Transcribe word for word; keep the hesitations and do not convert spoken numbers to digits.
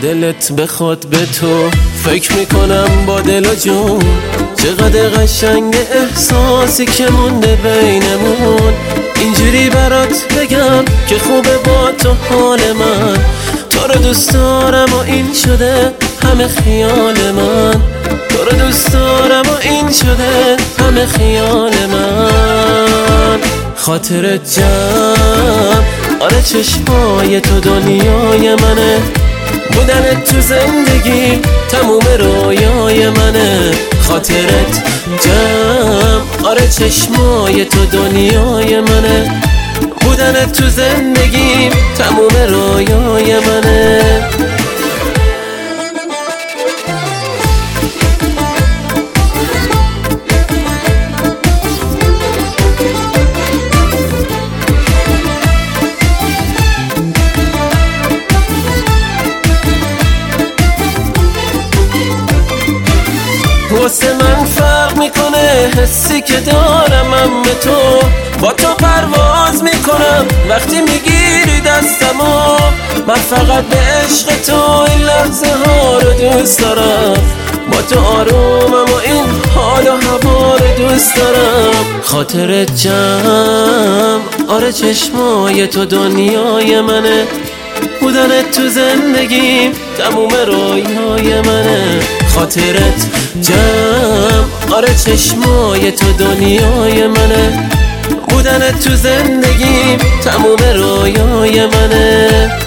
دلت بخواد به تو فکر میکنم با دل و جون چقدر قشنگ احساسی که مونده بینمون. اینجوری برات بگم که خوبه با تو حال من، تو رو دوست دارم و این شده همه خیال من، تو رو دوست دارم و این شده همه خیال من. خاطرت جمع آره چشمای تو دنیای منه، بودنت تو زندگی تموم رویای منه. خاطرت جمع آره چشمای تو دنیای منه، بودنت تو زندگی تموم رویای منه. واسه من فرق میکنه حسی که دارم من به تو، با تو پرواز میکنم وقتی میگیری دستمو. من فقط به عشق تو این لحظه ها رو دوست دارم، با تو آرومم و این حال و هوا رو دوست دارم. خاطرت جمع آره چشمای تو دنیای منه، بودنت تو زندگیم تموم رویای منه. خاطرت جمع آره چشمای تو دنیای منه، بودنت تو زندگیم تموم رویای منه.